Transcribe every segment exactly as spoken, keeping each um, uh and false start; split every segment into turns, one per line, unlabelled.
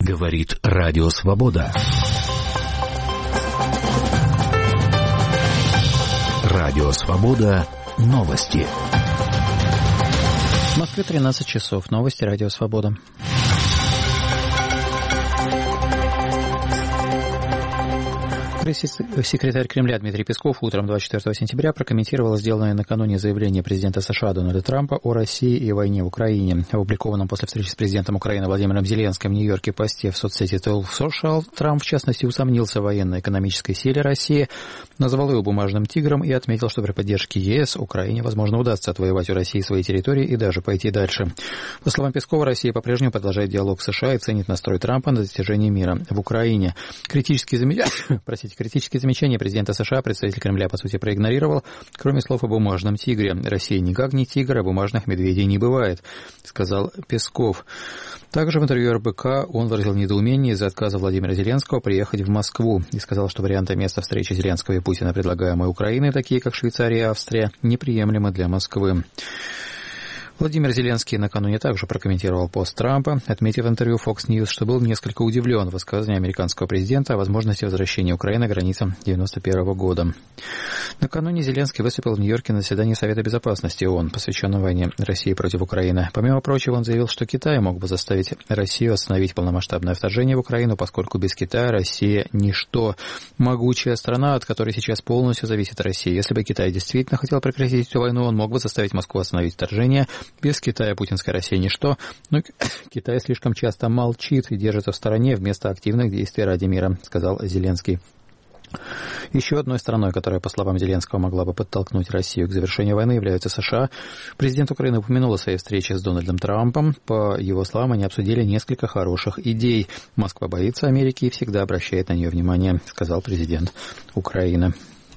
Говорит Радио Свобода. Радио Свобода. Новости.
В Москве тринадцать часов. Новости Радио Свобода. Секретарь Кремля Дмитрий Песков утром двадцать четвёртого сентября прокомментировал сделанное накануне заявление президента США Дональда Трампа о России и войне в Украине. В опубликованном после встречи с президентом Украины Владимиром Зеленским в Нью-Йорке посте в соцсети твелв Social Трамп, в частности, усомнился в военно-экономической силе России, назвал ее бумажным тигром и отметил, что при поддержке ЕС Украине, возможно, удастся отвоевать у России свои территории и даже пойти дальше. По словам Пескова, Россия по-прежнему продолжает диалог с США и ценит настрой Трампа на достижение мира в Украине. Критические замечания, простите, Критические замечания президента США представитель Кремля, по сути, проигнорировал, кроме слов о бумажном тигре. Россия никак не тигр, а бумажных медведей не бывает, сказал Песков. Также в интервью эр бэ ка он выразил недоумение из-за отказа Владимира Зеленского приехать в Москву и сказал, что варианты места встречи Зеленского и Путина, предлагаемые Украиной, такие как Швейцария и Австрия, неприемлемы для Москвы. Владимир Зеленский накануне также прокомментировал пост Трампа, отметив в интервью Fox News, что был несколько удивлен высказыванием американского президента о возможности возвращения Украины к границам девяносто первого года. Накануне Зеленский выступил в Нью-Йорке на заседании Совета Безопасности ООН, посвященном войне России против Украины. Помимо прочего, он заявил, что Китай мог бы заставить Россию остановить полномасштабное вторжение в Украину, поскольку без Китая Россия – ничто. Могучая страна, от которой сейчас полностью зависит Россия. Если бы Китай действительно хотел прекратить эту войну, он мог бы заставить Москву остановить вторжение. Без Китая путинская Россия ничто, но Китай слишком часто молчит и держится в стороне вместо активных действий ради мира, сказал Зеленский. Еще одной страной, которая, по словам Зеленского, могла бы подтолкнуть Россию к завершению войны, является США. Президент Украины упомянул о своей встрече с Дональдом Трампом. По его словам, они обсудили несколько хороших идей. Москва боится Америки и всегда обращает на нее внимание, сказал президент Украины.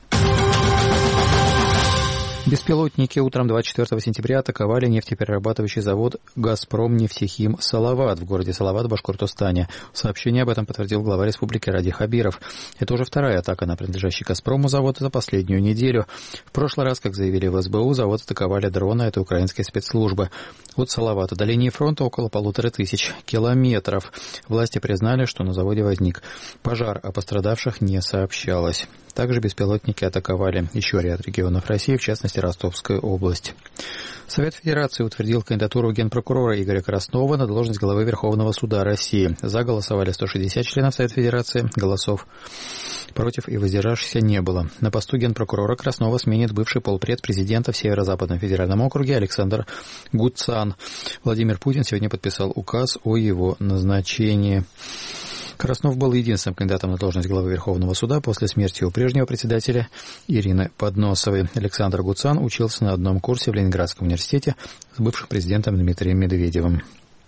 Беспилотники утром двадцать четвёртого сентября атаковали нефтеперерабатывающий завод «Газпром Нефтехим Салават» в городе Салават в Башкортостане. Сообщение об этом подтвердил глава республики Ради Хабиров. Это уже вторая атака на принадлежащий «Газпрому» завод за последнюю неделю. В прошлый раз, как заявили в эс бэ у, завод атаковали дроны, это украинские спецслужбы. От Салавата до линии фронта около полутора тысяч километров. Власти признали, что на заводе возник пожар, а пострадавших не сообщалось. Также беспилотники атаковали еще ряд регионов России, в частности Ростовскую область. Совет Федерации утвердил кандидатуру генпрокурора Игоря Краснова на должность главы Верховного суда России. За голосовали сто шестьдесят членов Совета Федерации, голосов против и воздержавшихся не было. На посту генпрокурора Краснова сменит бывший полпред президента в Северо-Западном федеральном округе Александр Гудцан. Владимир Путин сегодня подписал указ о его назначении. Краснов был единственным кандидатом на должность главы Верховного суда после смерти у прежнего председателя Ирины Подносовой. Александр Гудцан учился на одном курсе в Ленинградском университете с бывшим президентом Дмитрием Медведевым.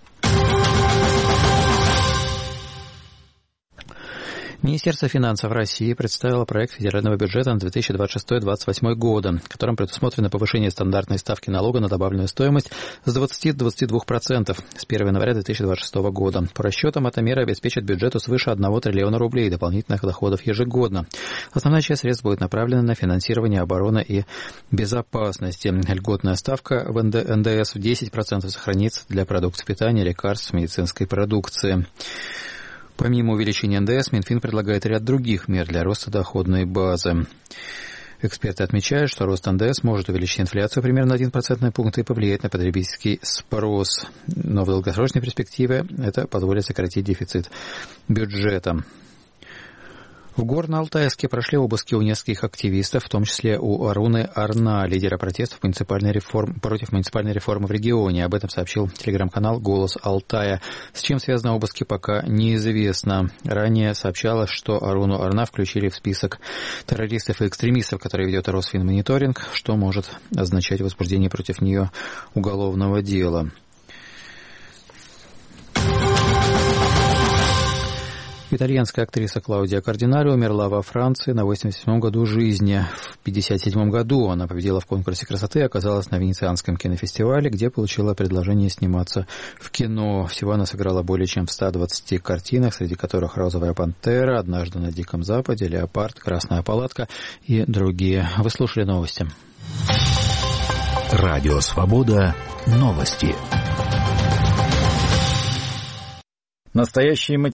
Министерство финансов России представило проект федерального бюджета на две тысячи двадцать шестой — две тысячи двадцать восьмой годы, которым предусмотрено повышение стандартной ставки налога на добавленную стоимость с двадцати до двадцати двух процентов с первого января две тысячи двадцать шестого года. По расчетам, эта мера обеспечит бюджету свыше одного триллиона рублей дополнительных доходов ежегодно. Основная часть средств будет направлена на финансирование обороны и безопасности. Льготная ставка в эн дэ эс в десять процентов сохранится для продуктов питания, лекарств, медицинской продукции. Помимо увеличения эн дэ эс, Минфин предлагает ряд других мер для роста доходной базы. Эксперты отмечают, что рост эн дэ эс может увеличить инфляцию примерно на один процентный пункт и повлиять на потребительский спрос. Но в долгосрочной перспективе это позволит сократить дефицит бюджета. В Горно-Алтайске прошли обыски у нескольких активистов, в том числе у Аруны Арна, лидера протестов муниципальной реформ... против муниципальной реформы в регионе. Об этом сообщил телеграм-канал «Голос Алтая». С чем связаны обыски, пока неизвестно. Ранее сообщалось, что Аруну Арна включили в список террористов и экстремистов, которые ведет Росфинмониторинг, что может означать возбуждение против нее уголовного дела. Итальянская актриса Клаудия Кардинари умерла во Франции на восемьдесят седьмом году жизни. В пятьдесят седьмом году она победила в конкурсе красоты и оказалась на Венецианском кинофестивале, где получила предложение сниматься в кино. Всего она сыграла более чем в ста двадцати картинах, среди которых «Розовая пантера», «Однажды на Диком Западе», «Леопард», «Красная палатка» и другие. Вы слушали новости.
Радио Свобода. Новости.
Настоящие